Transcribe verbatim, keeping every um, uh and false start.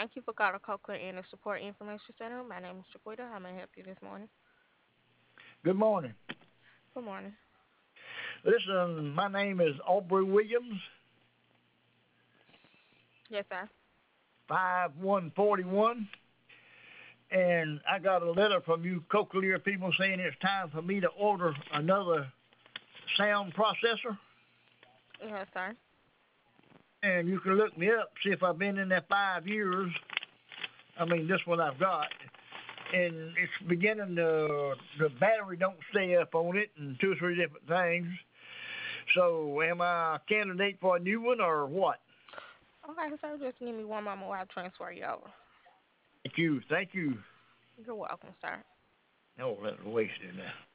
Thank you for calling Cochlear Inner Support Information Center. My name is Jaquita. How may I help you this morning? Good morning. Good morning. Listen, my name is Aubrey Williams, Yes, sir. five one four one, and I got a letter from you cochlear people saying it's time for me to order another sound processor. Yes, sir. And you can look me up, see if I've been in there five years. I mean, this one I've got. And it's beginning to, the battery don't stay up on it and two or three different things. So am I a candidate for a new one or what? Okay, sir. Just give me one moment while I transfer you over. Thank you. Thank you. You're welcome, sir. Oh, that's wasted now.